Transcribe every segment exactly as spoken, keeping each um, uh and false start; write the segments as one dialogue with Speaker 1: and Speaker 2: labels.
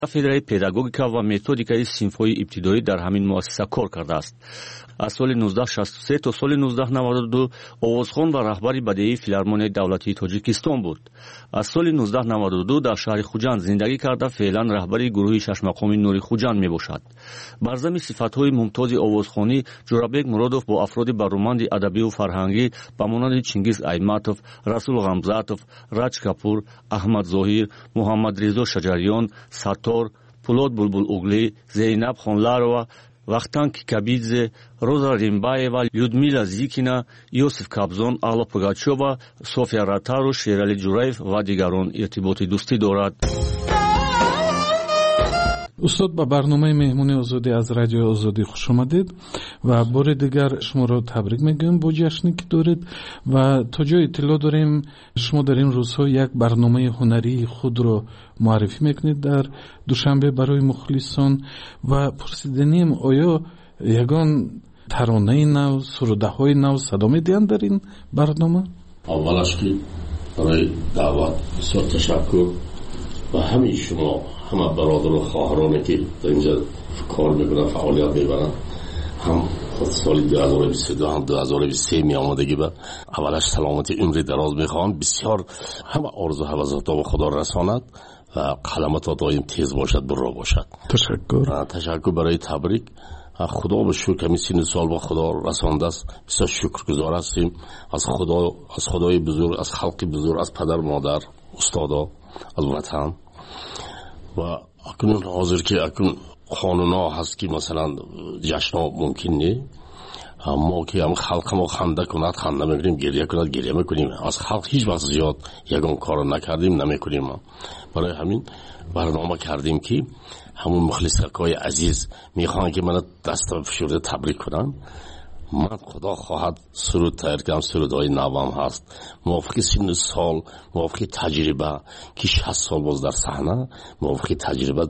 Speaker 1: کافدرای پداگوژیکا و متدیکای سینفوی ابتدایی در همین مؤسسه کار کرده است. از سال نوزده شصت و سه تا سال نوزده نود و دو آوازخوان و رهبری بدیهی فیلارمونیای دولتی تاجیکستان بود. از سال نوزده نود و دو در شهر خوجند زندگی کرده، فعلا رهبری گروه شش مقامی نوری خوجند میباشد. بر ضمن صفات‌های ممتاز آوازخوانی، جورابک مرادوف با افراد برومند ادبی و فرهنگی به مانند چینگیز ایماتوف، رسول غمزاتوف، راج کاپور، احمد ظاهیر، محمد رضا شجریان، ساتور، پولاد بلبل اوغلی، زینب خانلارова، Вахтанг Кабидзе, Роза Римбаева, Людмила Зикина, Иосиф Кобзон, Алла Пугачева, София Ротару, Шерали Джураев ва дигарон иртиботи дӯстӣ дорад.
Speaker 2: استاد با برنامه مهمونی آزادی از رادیو آزادی خوش آمدید و بار دیگر شما را تبریک میگم با جشنی که دارید و تا جای اطلاع داریم شما در این روزها یک برنامه هنری خود را معرفی میکنید در دوشنبه برای مخلصان و پرسیدنیم آیا یگان ترانه نو، سروده های نو صدا میدین در این برنامه؟
Speaker 3: اولش که برای دعوت بسیار تشکر و همین شما همه برادر و خواهرانی که در اینجا کار میکنن، فعالیت میبرن، هم خود سال دو هزار و بیست و دو هم دو هزار و بیست و سه می آمدگی به اولش سلامتی عمری دراز میخوان، بسیار همه آرزو حوضات به خدا رساند و قلمت دایم تیز باشد، برا باشد.
Speaker 2: تشکر.
Speaker 3: تشکر برای تبریک. خدا به شکر همین سین سال با خدا رسانده است، بسیار شکرگزار هستیم از خدا، از خدای بزرگ، از خلق بزرگ، از پدر مادر، استادا، از وطن. و اکنون حاضر که اکنون قانونا هست که مثلا جشن ها ممکن نه، ما که هم خلق ما خنده کند خنده میکنیم، گریه کند گریه میکنیم، از خلق هیچ وقت زیاد یگان کار نکردیم نمیکنیم. برای همین برنامه کردیم که همون مخلصکای عزیز میخوان که من دست فشرده تبریک کنم. من خدا خواهد سرود تایر کنم، سرودهای نوام هست موافق سن سال، موافق تجربه که شصت سال باز در صحنه، موافق تجربه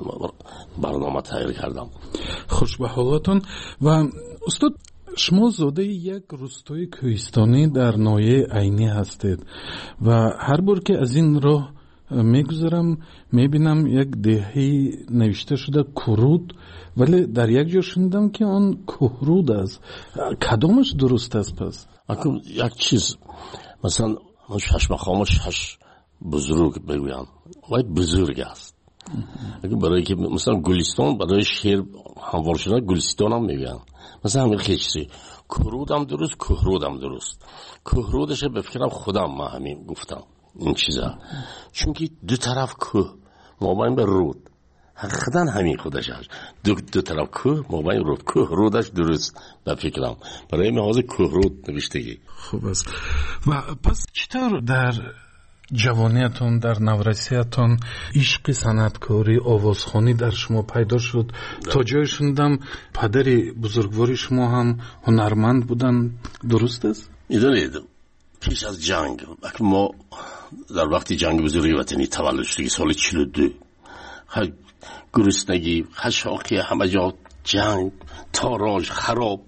Speaker 3: برنامه تایر کردم.
Speaker 2: خوش به حالاتون. و استاد شما زاده یک روستای کوهستانی در ناحیه عینی هستید و هر بار که از این راه میگذرم میبینم یک دهی نوشته شده کرود، ولی در یک جا شنیدم که آن کهرود است. کدامش درست است پس؟
Speaker 3: اکنون یک چیز مثلا شش مقامش شش بزرگ بگویم و بزرگ است. اگر برای که مثلا گلستان برای شهر هموار شده گلستان هم میگن، مثلا همین خیچی کرود هم درست، کهرود هم درست. کهرودش بفکرم خودم ما همین گفتم این چیزا، چون که دو طرف کوه مابین به رود، حقیقتا همین خودش هست، دو, دو طرف کوه مابین رود، کوه رودش درست به فکرم، برای محاضر کوه رود نوشتگی.
Speaker 2: خوب است. و پس چطور در جوانیتون، در نورسیتون عشق صنعتکاری آوازخوانی در شما پیدا شد؟ تا جای شنیدم پدر بزرگواری شما هم هنرمند بودن، درست است؟
Speaker 3: میدونید پیش از جنگ ما در وقت جنگ بزرگی وطنی تولد شدگی سال چهل و دو، گرسنگی، خشاکی، همه جا جنگ، تاراج، خراب.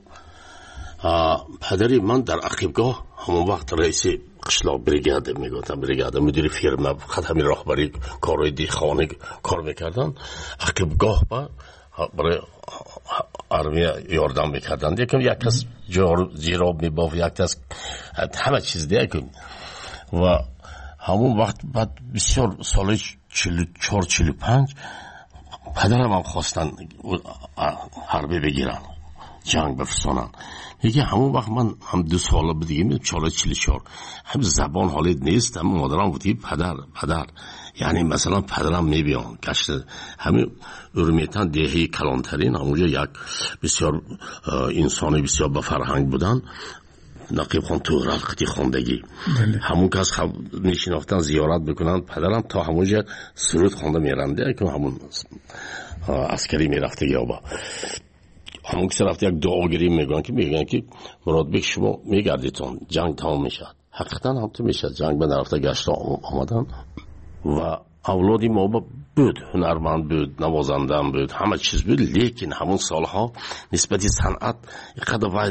Speaker 3: پدری من در عقیبگاه همون وقت رئیس قشلاق بریگاده میگفتن، بریگاده مدیر فرما، خط همین راهبری کارهای دیخانه کار میکردن. عقیبگاه با برای ارمی یاردم میکردن، یکم یک کس جیراب میباف، یک کس همه چیز دیگه. و همون وقت بعد بسیار سال چهل و چهار چهل و پنج پدرم هم خواستن حربی بگیرن، جنگ بفرستانن. میگه همون وقت من هم دو ساله بودیم، چهل چهل و چهار، هم زبان حالت نیست، هم مادرم بودی پدر پدر، یعنی مثلا پدرم میبیان گشت همین ارمیتن دهی کلانترین، همونجا یک بسیار انسانی بسیار با فرهنگ بودن، نقیب خان تغرل خطی خواندگی، همون کس خب نشینافتن زیارت بکنن، پدرم تا همونجا سرود خونده میرنده که همون عسکری میرفته یا با همون کسی رفته یک دعاگیری میگن که میگن که مراد بک شما میگردیتون جنگ تمام میشد. حقیقتا هم تو میشد، جنگ به نرفته گشت آمدن و اولادی ما بود، هنرمند بود، نوازنده هم بود، همه چیز بود. لیکن همون سالها نسبتی صنعت اینقدر واید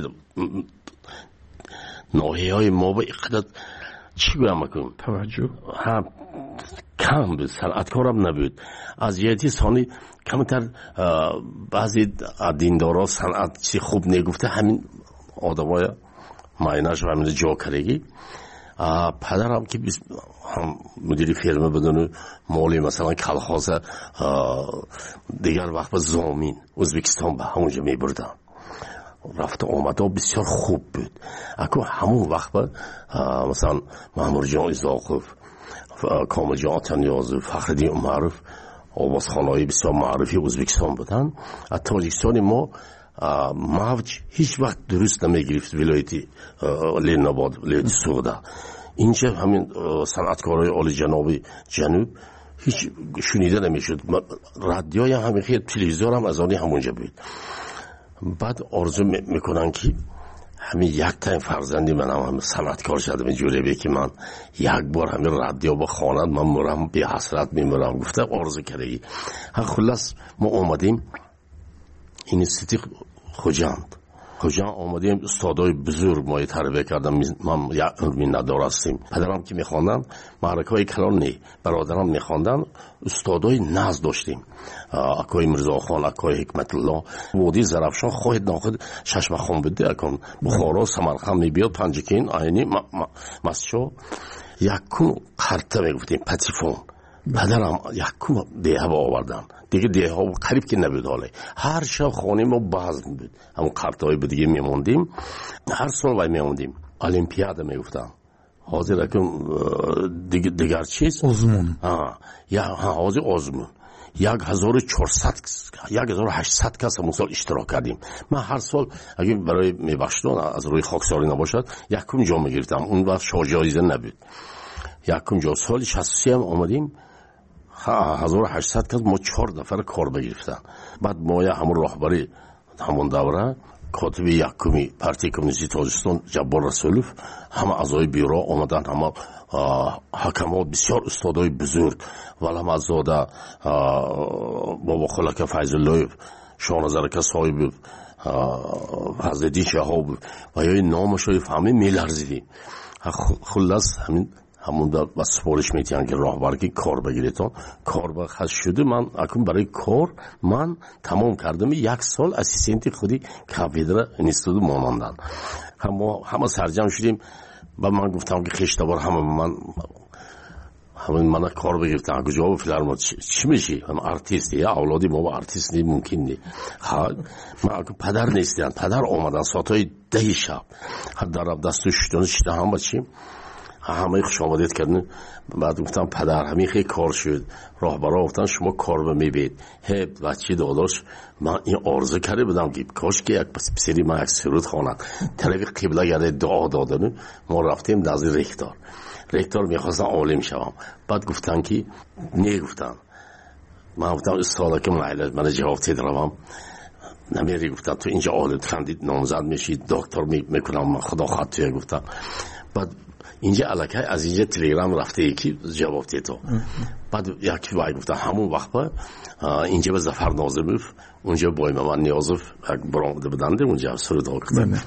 Speaker 3: ناحیه های ما با اینقدر چی گویم میکنیم
Speaker 2: توجه
Speaker 3: هم کم بود، صنعتکارم نبود. از جهتی ثانی کمتر بعضی دیندارا صنعت چی خوب نگفته، همین آدمای معینش و همین جاکرگی. پدرم که هم مدیر فیرمه بدون مالی مثلا کلخاز دیگر وقت به زامین ازبکستان به همونجا می بردن. رفت آمده بسیار خوب بود. اکنون همون وقت به مثلا محمود جان ازاقف، کامل جان آتنیازو، فخردین معروف، آواز خانه‌های بسیار معروفی ازبکستان بودن. از تاجیکستان ما موج هیچ وقت درست نمیگرفت. ولایتی لیناباد، ولایتی سوغده، اینجا همین صنعتکارای عالی جنابی جنوب هیچ شنیده نمیشد. رادیوی همین خیلی تلویزیون هم از آنی همونجا بود. بعد آرزو میکنن که همین یک تا فرزندی من هم, هم صنعتکار شدم جوری به که من یک بار همین رادیو با خواند من مرم بی حسرت میمرم. گفته آرزو کردی. خلاص ما اومدیم اینستیتوت خوجند خوجند آمدیم. استادای بزرگ ما تربیت کردم. من یک علمی ندارستیم. پدرم که میخواندن معرکه های کلان نی، برادرم میخواندن استادای ناز داشتیم. اکای مرزا خان، اکای حکمت الله، وادی زرافشان خواهد ناخد ششم خان بده. اکان بخارا سمرقند میبیاد پنجکین آینی مسجد یکم قرطه میگفتیم پتیفون. پدرم یکم دیه با آوردن دیگه. دیه ها قریب که نبود. حاله هر شب خانه ما بازم بود. همون قرطه های دیگه میموندیم. هر سال وای میموندیم. المپیاد میگفتن حاضر اکم دیگر, دیگر چیز
Speaker 2: آزمون
Speaker 3: یا حاضر آزمون یک هزار و چهارصد یک هزار و هشتصد کس همون سال اشتراک کردیم. من هر سال اگه برای میبخشتون از روی خاکساری نباشد یکم جا میگرفتم. اون وقت شاجایزه نبود. یکم جا سال شصت و سه هم آمدیم. هزار و هشتصد کس ما چهار نفر کار بگرفتن. بعد ما یا همون راهبری همون دوره کاتب یکمی پارتی کمونیستی تاجیکستان جبار رسولوف، همه اعضای بیرو آمدن، همه حکمات بسیار استادای بزرگ، ولهم ازاده بابا خلک فیض‌الله شاهنظر صاحب حضرت شهاب و یا نامش رو فهمی میلرزیدیم. خلاص همین همون در با سپارش میتین که راهبرگی کار بگیریتون کار بخش شده. من اکنون برای کار من تمام کردم. یک سال اسیستنت خودی کافدر اینستیتوت مانندن. همه همه سرجم شدیم. و من گفتم که خشتبار همه من همه من کار بگیرتن. کجا فیلم چی میشی؟ من آرتیستی یا اولادی ما آرتیست نی ممکن نی. من پدر نیستم. پدر آمدن ساعتای ده شب. هر درب دستش شدن شده هم بچیم. همه خوش آمدید کردن. بعد گفتم پدر همین خیلی کار شد. راهبرا گفتن شما کار رو میبید. هی بچه داداش من این آرزو کرده بودم که کاش که یک پسری من یک سرود خواند. طرف قبله گرده دعا دادن. ما رفتیم نزد رکتور. رکتور میخواستن عالم شوم. بعد گفتن که نگفتن. من گفتم استاد که معلم من جواب تدرم نمیری. گفتن تو اینجا عالم خندید نامزد میشید دکتر میکنم خدا خواهد توی. گفتن بعد اینجا علاقه از اینجا تلگرام رفته یکی جواب دید تو. بعد یکی وای گفتن همون وقت با اینجا به ظفر ناظموف اونجا با من نیازف برآمده بودند اونجا سرود آوردن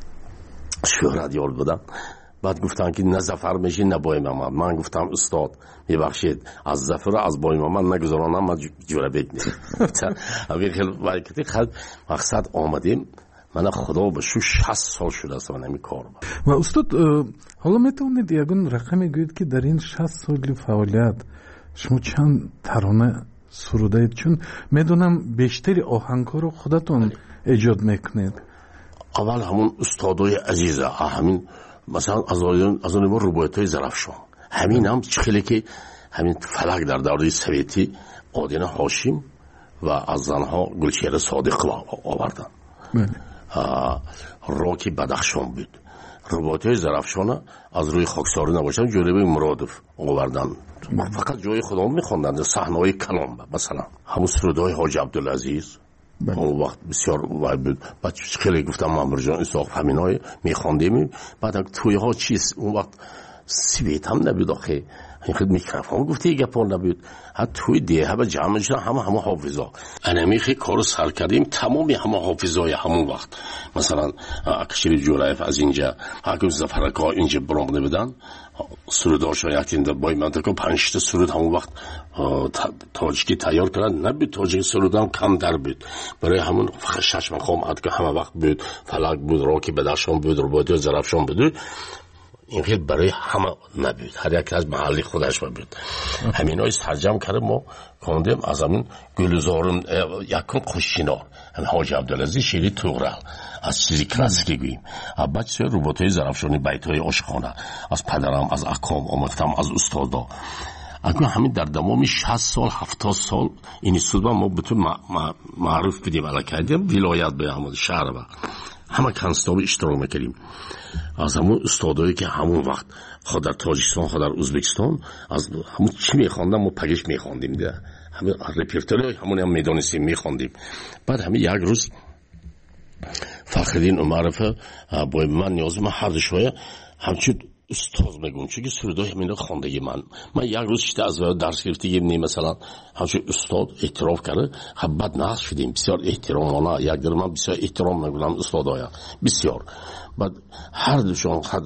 Speaker 3: شهرت یار بودن. بعد گفتن که نه ظفر میشی نه بای محمد. من گفتم استاد میبخشید از ظفر از بای محمد نگذارانم من جوره بگنیم. اگر خیلی وای کردی خیلی مقصد آمدیم. من خدا به شو شصت سال شده است من همین کار با.
Speaker 2: و استاد حالا میتونید یگون رقمی گوید که در این شصت سال فعالیت شما چند ترانه سرودید؟ چون میدونم بیشتری آهنگا رو خودتون ایجاد میکنید.
Speaker 3: اول همون استادای عزیزه همین مثلا از اون از اون ما روبایتای زرافشان همین هم خیلی که همین فلک در دوره سویتی آدین هاشم و از زنها گلشیر صادق آوردن. بله. راکی بدخشان بود. روبایتای زرافشان از روی خاکساری نباشن جوریبه مرادف آوردن. فقط جای خودم میخوندن صحنه‌های کلام مثلا همون سرودهای حاج عبدالعزیز اون وقت بسیار وای بود. بعد خیلی گفتم محمد جان اسحاق همینای میخوندیم. بعد توی ها چیز اون وقت سویت هم نبود آخه این خیلی میکرفان گفته یه گپان نبود. حتی توی دیه با جمع شدن همه همه حافظا انمی خیلی کارو سر کردیم تمامی همه حافظای همون وقت. مثلا اکشری جورایف از اینجا حکم زفرکا اینجا برامده بدن سروداشا یکتین در بای منطقه پنجشت سرود همون وقت تاجیکی تیار کردن. نبود تاجیکی سرود هم کم در بود برای همون شش مقام عد که همه وقت بود. فلک بود، راکی بدخشان بود، رباطی زرفشان بود. این خیلی برای همه نبود، هر یک از محلی خودش بود. همین هایی ترجمه کرده ما کندیم از همین گلزارم یکم خوشینار همین حاج عبدالعزیز شیری توغرل از چیزی کلاسیکی گوییم. بعد چه رباطی زرفشانی بیتهای عاشقانه از پدرم از اقام آموختم از استادا. اگر همین در دمامی شصت سال هفتاد سال این استاد ما بتون معروف بدیم علا کردیم ولایت به همون شهر و همه کنستاب اشتراک میکردیم. از همون استادایی که همون وقت خود در تاجیکستان خود در ازبکستان از همون چی میخواندم ما پگش میخواندیم ده همون رپرتوری همون هم میدانستیم میخواندیم. بعد همین یک روز فخرالدین عمرف با من نیازم هر دشویه همچون استاد میگم چون که سرودای همین خواندگی من من یک روز شده از درس گرفتیم نیم مثلا همچون استاد اعتراف کرده بعد نقص شدیم بسیار احترامانه یک در من بسیار احترام میگم استادایا بسیار. بعد هر دوشان خد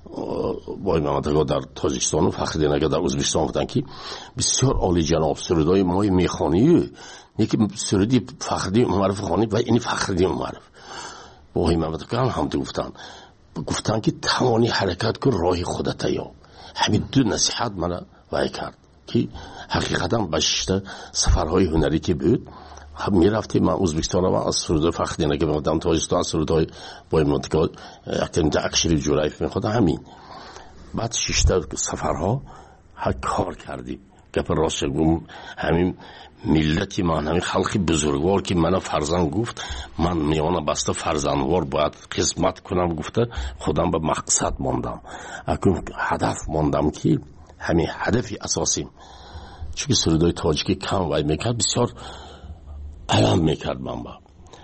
Speaker 3: بای محمد در تاجیکستان و فخرالدین اگر در ازبکستان بودن که بسیار عالی جناب سرودای مای میخوانی یکی سرودی فخرالدین عمرف خوانی و این فخرالدین عمرف بای محمد هم هم تو گفتن گفتن که توانی حرکت کن راهی خودت یا همین دو نصیحت من وای کرد که حقیقتا بشته سفرهای هنری که بود هم میرفتیم من ازبکستان و از سرود فخرالدین که بودم تاجیکستان سرودهای با منطقه اکتیم تا اکشری جورایف میخواد همین. بعد ششتا سفرها هر کار کردیم گپ راست گم همین ملتی من همین خلقی بزرگوار که منو فرزند گفت من میانه بسته فرزندوار باید قسمت کنم گفته خودم به مقصد ماندم اکنون هدف ماندم که همین هدفی اساسیم چون سرودای تاجیکی کم وای میکرد بسیار علم میکرد من با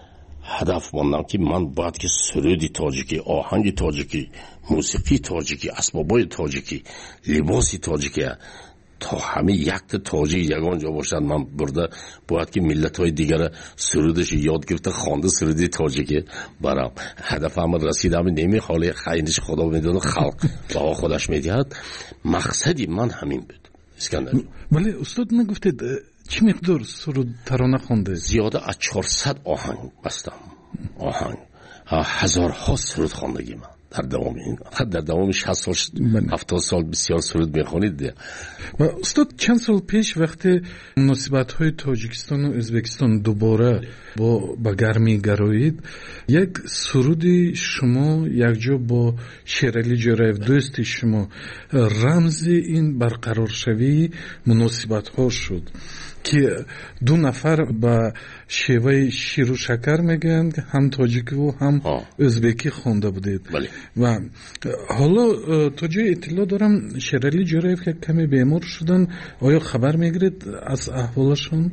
Speaker 3: هدف ماندم که من باید که سرودی تاجیکی آهنگ تاجیکی موسیقی تاجیکی اسبابای تاجیکی لباسی تاجیکی تا همه یک تاجیک یگان جا باشد من برده باید که ملت های دیگر سرودش یاد گرفته خوانده سرودی تاجیکی برام هدف هم رسیدم نمی خاله خیلیش خدا میدونه خلق با خودش میدهد مقصدی من همین بود. اسکندر
Speaker 2: ولی استاد نگفتید چی مقدار سرود ترانه خونده؟
Speaker 3: زیاده از چهارصد آهنگ بستم آهنگ هزارها سرود خواندگی من در دوام این در دوام شصت سال هفتاد سال بسیار سرود میخوانید.
Speaker 2: و استاد چند سال پیش وقتی مناسبت های تاجیکستان و ازبکستان دوباره با با گرمی گرایید یک سرودی شما یک جا با شیرعلی جورایف دوستی شما رمز این برقرار شوی مناسبت ها شد که دو نفر با شیوه شیر و شکر میگن هم تاجیکی و هم ازبکی خونده بودید بله. و حالا تا جای اطلاع دارم شیرعلی جورایف که کمی بیمار شدن آیا خبر میگیرید از احوالشون؟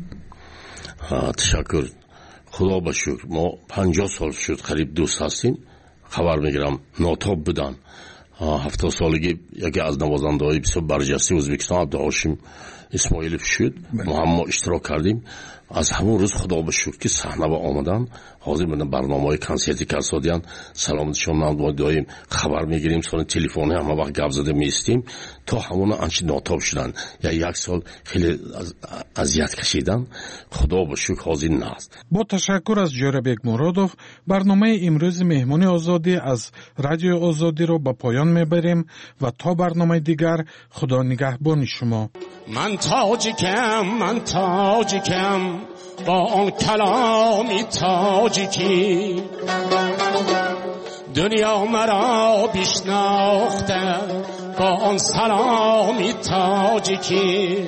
Speaker 3: تشکر خدا با شکر ما پنجاه سال شد قریب دوست هستیم خبر میگیرم ناتاب بودن هفتاد سالگی یکی از نوازنده های بسیار برجسته ازبکستان عبدالهاشم اسماعیلوف شد ما هم ما اشتراک کردیم از همون روز خدا به شکر که صحنه با آمدن حاضر بودن برنامه‌های کنسرتی کسادیان سلامتشون من دایم خبر میگیریم سال تلفنی هم وقت گپ زده میستیم تا همون انچ ناتاب شدن یا یک سال خیلی اذیت کشیدن خدا به شکر حاضر نست.
Speaker 2: با تشکر از جورابک مرادوف برنامه امروز مهمانی آزادی از رادیو آزادی رو به پایان میبریم و تا برنامه دیگر خدا نگهبان شما.
Speaker 4: من تاجیکم من تاجیکم با آن کلامی تاجیکی دنیا مرا بشناخته با آن سلامی تاجیکی.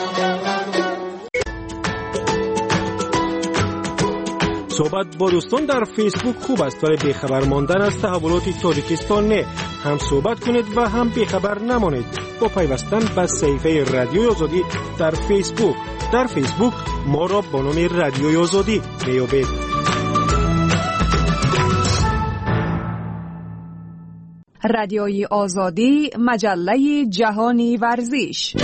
Speaker 5: صحبت با دوستان در فیسبوک خوب است ولی بیخبر ماندن از تحولات تاجیکستان نه. هم صحبت کنید و هم بیخبر نمانید با پیوستن به صفحه رادیوی آزادی در فیسبوک. در فیسبوک ما را با نام رادیوی آزادی میابید.
Speaker 6: رادیوی آزادی، مجله جهانی ورزش.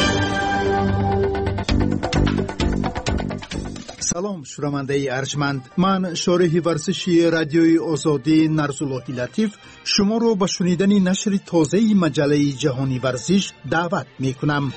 Speaker 7: سلام شنونده ارجمند، من شارح ورزشی رادیوی آزادی نرزاللهی لطیف شما رو به شنیدن نشر تازه مجله جهانی ورزش دعوت می کنم.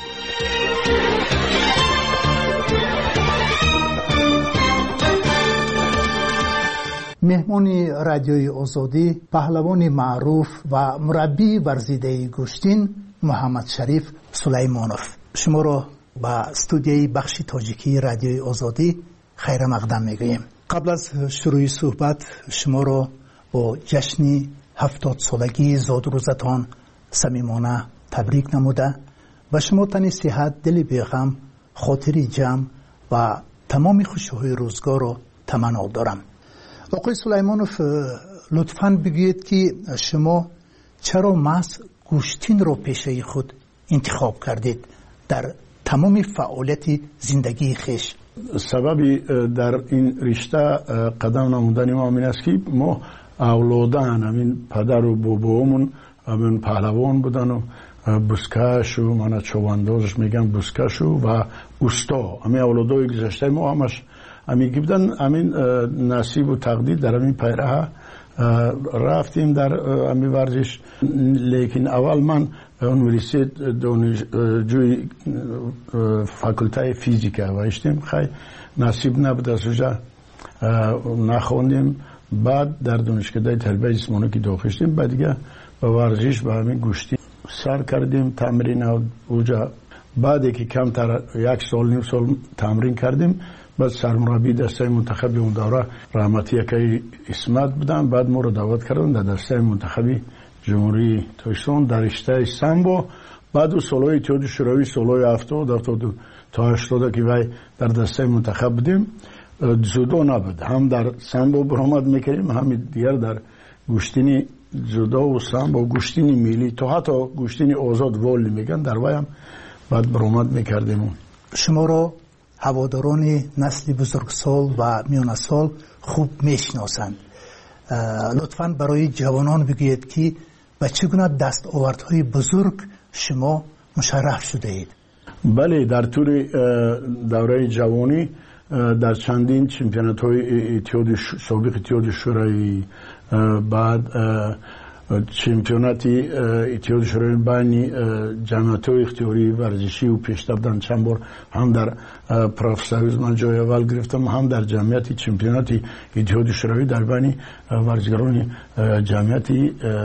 Speaker 7: مهمان رادیوی آزادی پهلوان معروف و مربی ورزیده گوشتین محمد شریف سلیمانوف شما رو به استودیوی بخش تاجیکی رادیوی آزادی خیر مقدم میگویم. قبل از شروع صحبت شما رو با جشن هفتاد سالگی زادروزتان صمیمانه تبریک نموده و شما تن صحت، دل بیغم، خاطری جمع و تمام خوشی‌های روزگار رو تمنا دارم. آقای سلیمانوف لطفاً بگویید که شما چرا محض گوشتین رو پیشه خود انتخاب کردید در تمام فعالیت زندگی خویش؟
Speaker 8: سببی در این رشته قدم نمودن ما این است که ما اولادان همین پدر و بابامون همین پهلوان بودن و بسکش و من چواندازش میگم بسکش و اوستا، همین اولادای گذشته ما همش همین بودن. همین نصیب و تقدیر در همین پیراه رفتیم در همین ورزش. لیکن اول من اونوریسیت دانشجوی فاکولته فیزیکا و اشتیم خیلی نصیب نبود از اونجا نخوندیم. بعد در دانشکده تربیت جسمانی که داخل شدیم بعد دیگه به ورزش به همین گوشتی سر کردیم تمرین اونجا. بعد که کمتر یک سال نیم سال تمرین کردیم بعد سرمربی دسته منتخبی اون دوره رحمتی یکی اسمت بودن. بعد ما رو دعوت کردن در دسته منتخبی جمهوری تاجیکستان در رشته سامبو. بعد سالهای اتحاد شوروی سالهای هفتاد هفتاد تا هشتاد که وای در دسته منتخب بودیم. جودو نبود، هم در سامبو برآمد میکردیم هم دیگر در گوشتینی جودو و سامبو گوشتینی ملی تا حتی گوشتینی آزاد والی میگن در وای هم بعد برآمد میکردیم. شما رو هواداران نسل بزرگسال و میان سال خوب میشناسند. لطفاً برای جوانان بگویید که به چگونه دستاوردهای بزرگ شما مشرف شده اید؟ بله، در طول دوره جوانی در چندین چمپیونات های اتحاد سابق اتحاد شوروی، بعد چمپیوناتی اتحاد شوروی بین جمعیت های اختیاری ورزشی و پیشتر بودن. چند بار هم در پروفسوریز من جای اول گرفتم، هم در جمعیت چمپیوناتی اتحاد شوروی در بین ورزشکاران جمعیتی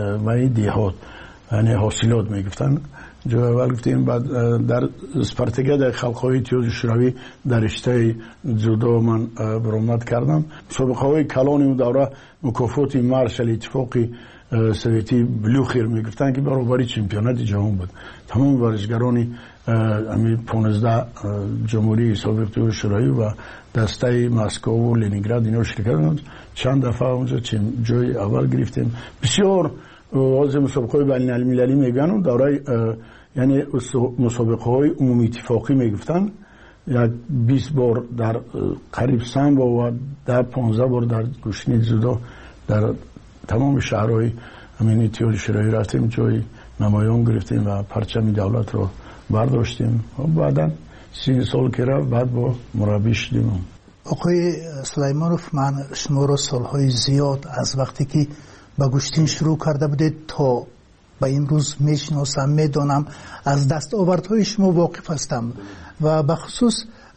Speaker 8: و دیهات یعنی حاصلات میگفتن جای اول گفتیم. بعد در اسپارتاکیاد خلق‌های اتحاد شوروی در رشته جودو من برآمد کردم. سابقه های کلان اون دوره مکافات مارشال اتفاقی سویتی بلوخیر میگفتن که برابری چمپیونات جهان بود. تمام ورزشکاران همین پانزده جمهوری سابق شوروی و دسته مسکو و لنینگراد اینا شرکت کردند. چند دفعه اونجا جای اول گرفتیم. بسیار از مسابقه بین المللی میگن دوره یعنی مسابقه های عمومی اتفاقی میگفتن. یک بیست بار در قریب سامبو و در پانزده بار در گوشتین جودو در تمام شهرهای همین اتحاد شوروی رفتیم، جای نمایان گرفتیم و پرچم دولت رو برداشتیم. و بعدا سی سال که رفت بعد با مربی شدیم. آقای سلیمانوف، من شما رو سالهای زیاد از وقتی که با گوشتین شروع کرده بودید تا به امروز میشناسم، میدانم، از دستاوردهای شما واقف هستم و به خصوص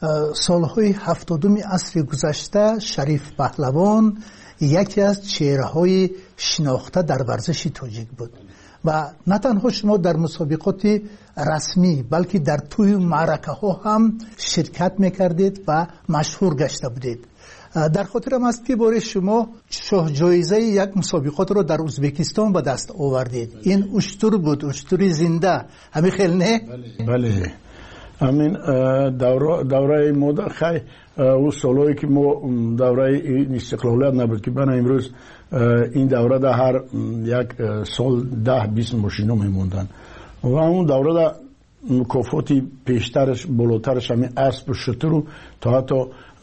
Speaker 8: سالهای هفتادم عصر گذشته شریف پهلوان یکی از چهره‌های شناخته در ورزش تاجیک بود و نه تنها شما در مسابقات رسمی بلکه در توی معرکه ها هم شرکت میکردید و مشهور گشته بودید. در خاطرم است که بار شما شاه جایزه یک مسابقات رو در ازبکستان به دست آوردید. این اشتر بود، اشتری زنده، همین خیلی نه؟ بله، همین دوره دوره مدت خیلی اون سالهایی که ما دوره استقلالیت نبود که بنا امروز این دوره در هر یک سال ده بیست ماشینا میموندن و اون دوره در مکافاتی پیشترش بالاترش همین اسب و شتر تا حتی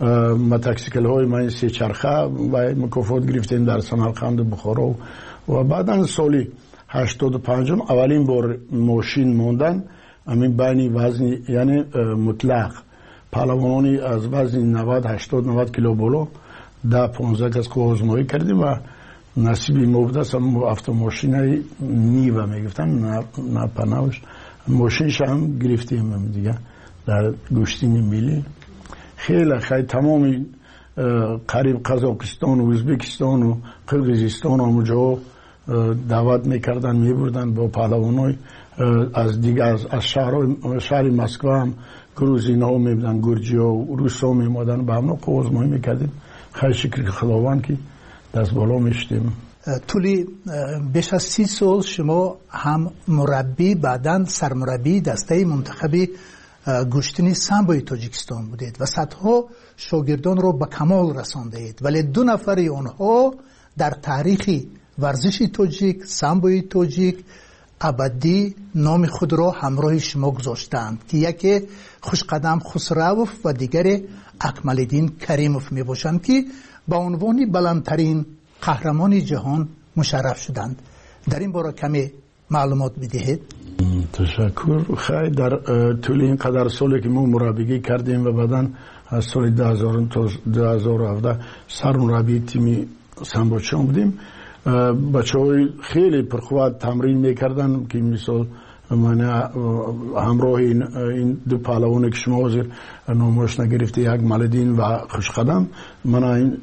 Speaker 8: مترسیکل های من سه چرخه و مکافات گرفتیم در سمرقند و بخارا و بعدا سالی هشتاد و پنجم اولین بار ماشین موندن همین بین وزن یعنی مطلق پهلوانانی از وزن نود هشتاد نود کیلو بالا ده پانزده کس که آزمایی کردیم و نصیبی ما بوده است. автомашинای نیوه میگفتن نه پناهش ماشینش هم گرفتیم دیگه در گشتین ملی. خیلی خیلی تمامی قریب قزاقستان و ازبکستان و قرقیزستان هم جا دعوت میکردن میبردن با پهلوانای از دیگه از, از شهر شهر مسکو هم گروزین ها میبودن گرجی ها و روس ها میمادن به همنا آزمایی میکردیم. خیلی شکر خداوند که دست بالا میشتیم.
Speaker 7: طولی بیش از سی سال شما هم مربی بعداً سرمربی دسته منتخبی گشتنی سامبوی تاجیکستان بودید و صدها شاگردان رو به کمال رساندید، ولی دو نفر آنها در تاریخ ورزش تاجیک سامبوی تاجیک ابدی نام خود را همراه شما گذاشتند که یکی خوشقدم خسروف و دیگر اکمالدین کریموف می باشند که با عنوان بلندترین قهرمان جهان مشرف شدند. در این باره کمی معلومات بدهید.
Speaker 8: تشکر. خیلی در طول این قدر سالی که ما مربیگی کردیم و بعداً از سال دو هزار تا دو هزار و هفده سرمربی تیم سامبوچان بودیم. بچه های خیلی پرقوت تمرین میکردن که مثال من همراه این, این دو پهلوانی که شما حاضر نامش نگرفته یک مالدین و خوشقدم من این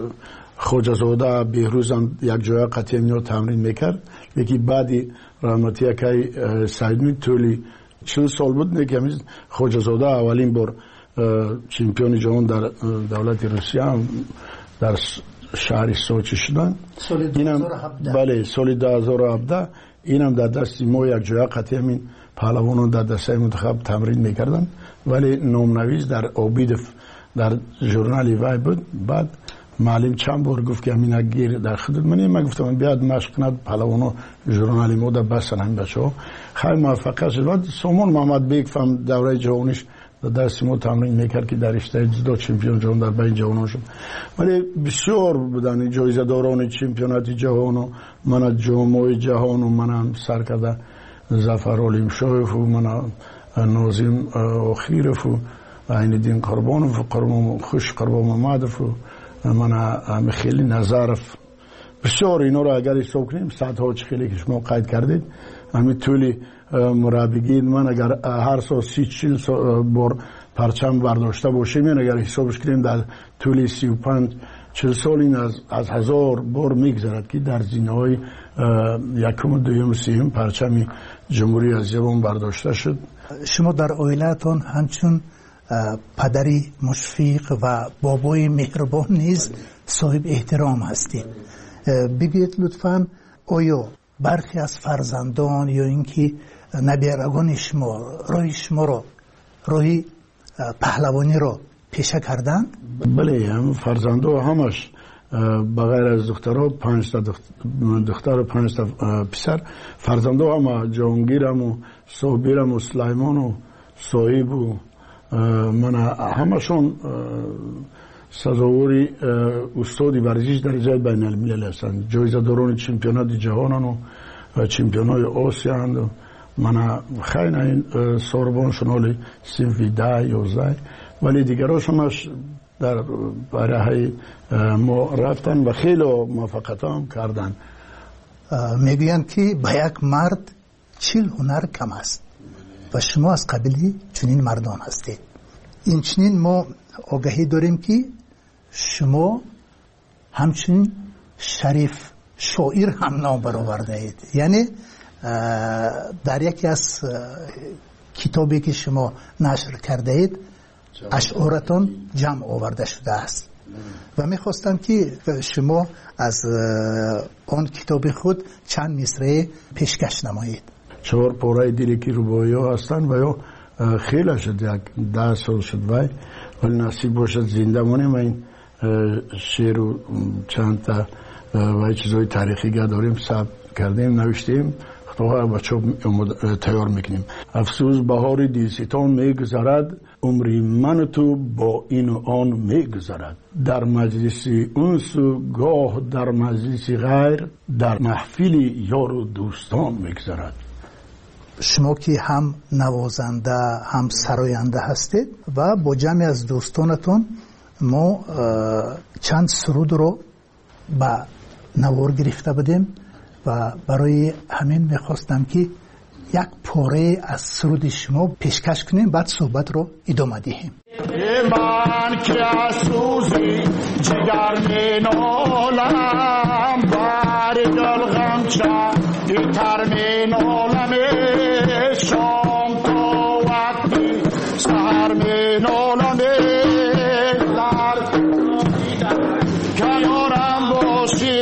Speaker 8: خوجزاده بهروزم یک جای قطعی رو تمرین میکرد. یکی بعدی رحمتی اکای سعیدمی طولی چل سال بود که خوجزاده اولین بار چمپیون جهان در دولت روسیه هم در شهر سوچی شدن.
Speaker 7: سال دو هزار و هفده.
Speaker 8: بله سال دو هزار و هفده اینم در دست ما یک جای قطعی همین پهلوانان در دسته منتخب تمرین میکردن، ولی نامنویس در اوبیدف در ژورنال وای بود. بعد معلم چند بار گفت که همین گیر در خدمت منی. من گفتم بیاد مشق کند پهلوانا ژورنال ما در بسن هم بچه‌ها. خیلی موفق شد. بعد سامان محمد بیگ فهم دوره جهانیش در دست ما تمرین میکرد که در رشته جودو چمپیون جهان در بین جهان شد. ولی بسیار بودن جایزه داران چمپیونات جهان و من جام جهان و من سر کرده ظفر علیم شایف و من نازم آخیرف و عین‌الدین قربانوف و قربان خوش قربان محمدف و من خیلی نظرف. بسیار اینا رو اگر حساب کنیم صدها خیلی که شما قید کردید همین طولی مربیگی من اگر هر سال سی چل بار پرچم برداشته باشیم یعنی اگر حسابش کنیم در طولی سی و پنج چل سال این از, از هزار بار میگذرد که در زینه های یکم و دویم و سیم پرچم جمهوری اسلامی برداشته شد.
Speaker 7: شما در عائلتان همچون پدری مشفق و بابای مهربان نیز صاحب احترام هستید. بگید لطفاً آیا برخی از فرزندان یا اینکه نبیرگان شما راه شما را راهی پهلوانی را پیشه کردن؟
Speaker 8: بله هم فرزندا همش بغیر از دخترها پنج تا دختر و پنج تا پسر فرزندا هم جهانگیرم و صابرم و سلیمان و صاحب و من همشون سزاوری استادی ورزش درجه بین الملل هستند. جایزه داران چمپیونات جهانن و چمپیونات آسیا اند. من خیلی این سوربانشون حالی سیفی ده یازده ولی دیگراشونش در برای ما رفتن و خیلی موفقیت هم کردن.
Speaker 7: میگویند که به یک مرد چل هنر کم است و شما از قبیل چنین مردان هستید. این چنین ما آگاهی داریم که شما همچنین شریف شاعر هم نام برآورده اید. یعنی در یکی از کتابی که شما نشر کرده اید اشعارتان جمع آورده شده است و میخواستم که شما از آن کتاب خود چند مصرع پیشکش نمایید.
Speaker 8: چهار پاره دیگه که روبایی ها هستن و یا خیلی شد یک ده سال شد وای ولی نصیب باشد زنده مانیم این شعر و چند تا و چیزهای تاریخی که داریم ثبت کردیم نوشتیم خطاها بچه تیار میکنیم. افسوس بهار دیلستان میگذرد عمری من و تو با این و آن میگذرد. در مجلس انس و گاه در مجلس غیر، در محفل یار و دوستان میگذرد.
Speaker 7: شما که هم نوازنده هم سراینده هستید و با جمعی از دوستانتون ما چند سرود رو به نوار گرفته بودیم و برای همین میخواستم که یک پاره از سرود شما پیشکش کنیم، بعد صحبت رو ادامه دهیم.
Speaker 9: من که از سوزی جگر می نالم، بر دل غمچه تر می نالم، شام تا وقتی سهر می نالم، کنارم باشی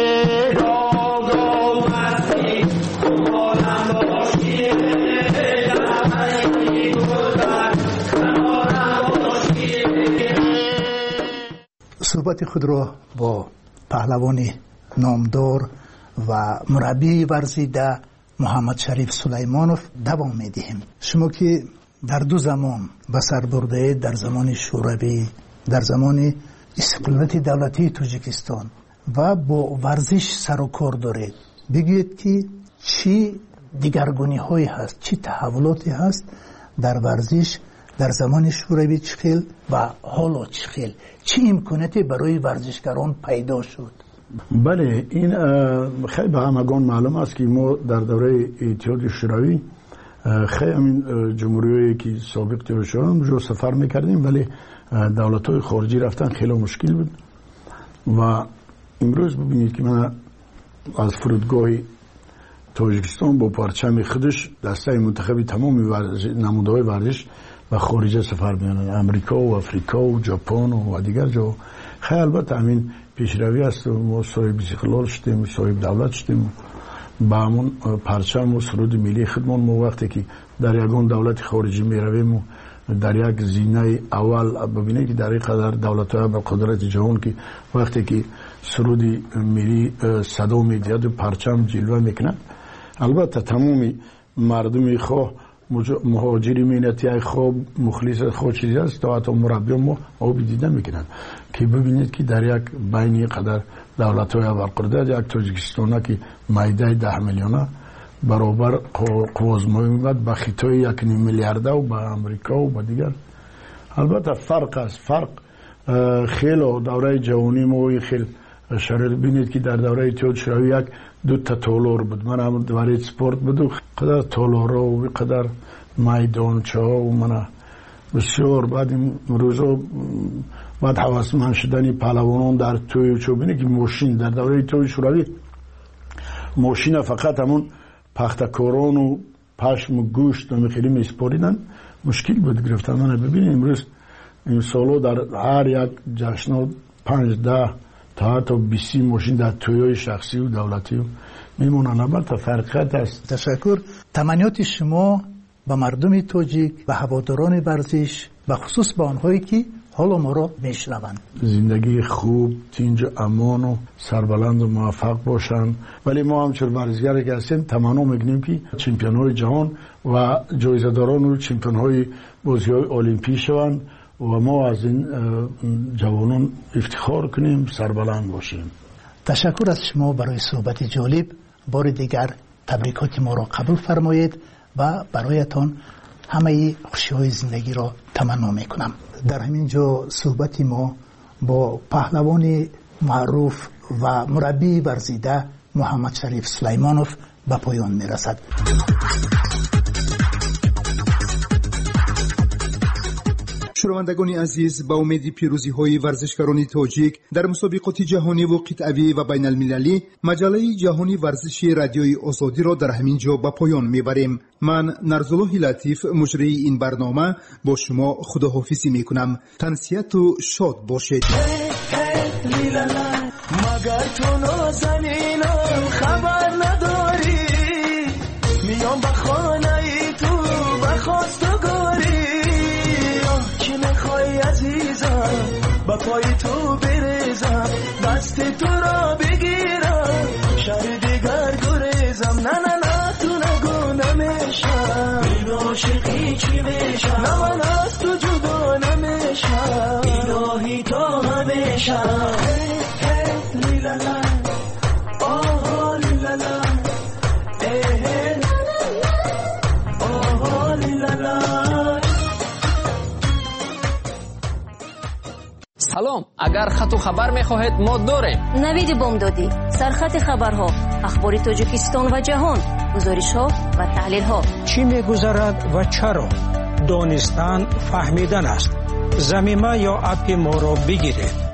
Speaker 7: صحبت خود را با پهلوان نامدار و مربی ورزیده محمد شریف سلیمانوف دوام میدهیم. شما که در دو زمان به سر برده، در زمان شوروی، در زمان استقلالیت دولتی تاجیکستان و با ورزش سر و کار دارید، بگویید که چی دیگرگونی هایی هست، چی تحولاتی هست در ورزش در زمان شوروی چه خیل و حالا چه خیل، چه امکاناتی برای ورزشکاران پیدا شد؟
Speaker 8: بله، این خیلی به همگان معلوم است که ما در دوره اتحاد شوروی خیلی همین جمهوریایی که سابق تیر شدن جو سفر میکردیم، ولی دولت‌های خارجی رفتن خیلی مشکل بود و امروز ببینید که من از فرودگاه تاجیکستان با پرچم خودش دسته منتخب تمام نمودهای ورزش و خارجه سفر می‌کنند، امریکا و افریقا و ژاپن و دیگر جا. خیلی البته همین پیشروی است و ما صاحب استقلال شدیم، صاحب دولت شدیم، با همون پرچم و سرود ملی خودمان ما وقتی که در یگان دولت خارجی میرویم و در یک زینه اول ببینید که در این قدر دولت‌های با قدرت جهان که وقتی که سرود ملی صدا می‌دهد و پرچم جلوه میکنند، البته تمامی مردم خواه مهاجری مینتی خواب مخلص خود چیزی است تا حتی مربی ما آب دیده میکنند که ببینید که در یک بین قدر دولت های اول قدرت یک تاجیکستان که مایده ده میلیونه برابر قوازمایی میبود با خطای یک نیم میلیارده و با امریکا و با دیگر. البته فرق است، فرق خیلی دوره جوانی ما خیلی شرط بینید که در دوره اتحاد شوروی یک دو تا تالار بود، من هم دوره سپورت بود، قدر تالارا و قدر میدانچه ها و من بسیار بعد این روزا بعد حواسمند شدنی پهلوانان در توی و چوبینه که ماشین در دوره اتحاد شوروی ماشین فقط همون پختکاران و پشم و گوشت و خیلی میسپاریدن، مشکل بود گرفتن. من ببینید امروز این سالو در هر یک جشن پنج ده تا حتی بیسی ماشین در تویای شخصی و دولتی و میمونن. البته فرقیت است.
Speaker 7: تشکر. تمنیات شما به مردم تاجیک، به هواداران ورزش، به خصوص به آنهایی که حالا ما را میشنوند،
Speaker 8: زندگی خوب، تینج و امان و سربلند و موفق باشند. ولی ما همچون ورزشگر که هستیم تمنا میکنیم که چمپیون های جهان و جایزه داران و چمپیون های بازی های المپیک شوند و ما از این جوانان افتخار کنیم، سربلند باشیم.
Speaker 7: تشکر از شما برای صحبت جالب. بار دیگر تبریکات ما را قبول فرمایید و برایتان همه خوشی های زندگی را تمنا میکنم. در همین جا صحبت ما با پهلوان معروف و مربی ورزیده محمد شریف سلیمانوف به پایان میرسد.
Speaker 10: شنوندگان عزیز، با امید پیروزی های ورزشکاران تاجیک در مسابقات جهانی و قطعی و بین المللی، مجله جهانی ورزشی رادیوی آزادی را در همین جا به پایان میبریم. من نرزالله لطیف مجری این برنامه با شما خداحافظی میکنم. تنسیت و شاد باشید. مگر تو نازنینم خبر نداری، میام به خانه تو بخواستگاری، چی میخوای عزیزم با پای تو بریزم، دست تو را بگیرم شهر دیگر گریزم. نه نه نه تو نگو نمیشم، این عاشقی چی میشم، نه من از تو
Speaker 11: میشم. لیلالا آه لیلالا آه لیلالا.
Speaker 12: سلام، اگر خط و خبر میخواهید ما داریم.
Speaker 13: نوید بامدادی، سرخط خبرها، اخبار تاجیکستان و جهان، گزارش‌ها و تحلیل‌ها.
Speaker 14: چی می‌گذرد و چرا؟ دانستن فهمیدن است. زمینه یا اپ ما را بگیرید.